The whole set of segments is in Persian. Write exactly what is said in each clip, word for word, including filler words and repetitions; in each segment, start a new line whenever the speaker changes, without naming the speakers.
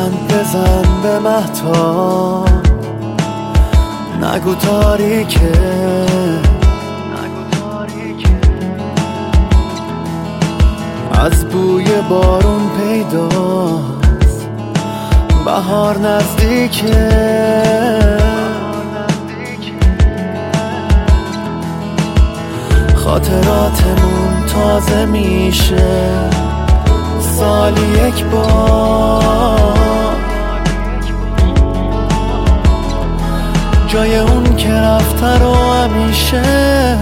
لبخند بزن به مهتاب، نگو تاریکه، از بوی بارون پیداست بهار نزدیکه. خاطراتمون تازه میشه سالی یک بار، جای اون که رفته رو همیشه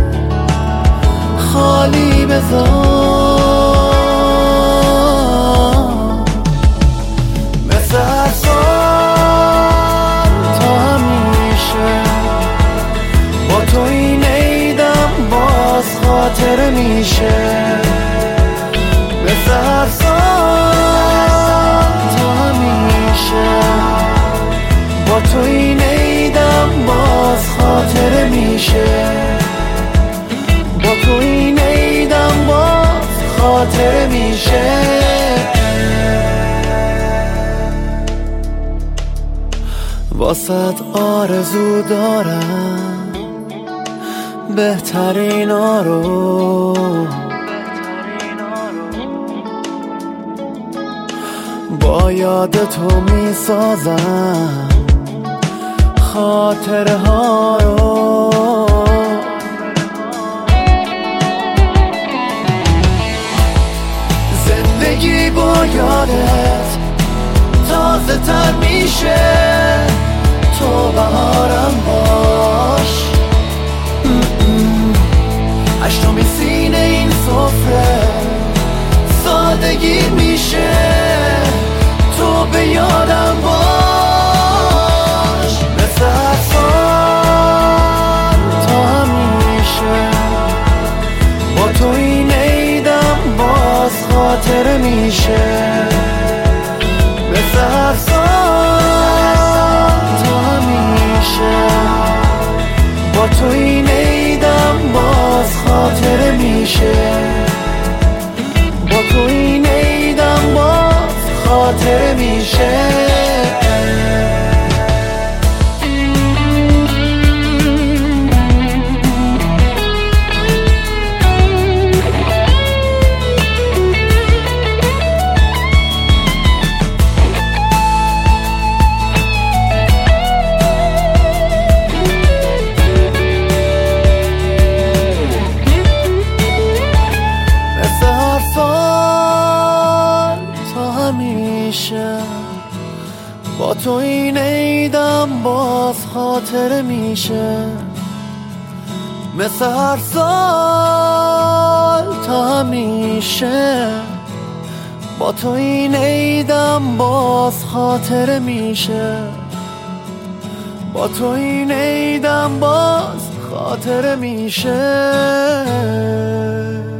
خالی بذار. مثل هر سال تا همیشه با تو این عیدم باز خاطره میشه. مثل هر سال تا همیشه با تو این عیدم باز خاطره میشه. با تو این عیدم باز خاطره میشه. واسط آرزو دارم بهترینا رو، با یاد تو میسازم خاطره ها رو. زندگی با یادت تازه تر میشه، تو بهارم باش. هشتمی سینه این سفره سادگی میشه، تو به یادم باش. مثل هر سال تا همیشه با تو این عیدم باز خاطره میشه. مثل هر سال تا همیشه با تو این عیدم باز خاطره میشه. با تو این عیدم باز خاطره میشه. با تو این عیدم باز خاطره میشه. مثل هر سال تا همیشه با تو این عیدم باز خاطره میشه. با تو این عیدم باز خاطره میشه.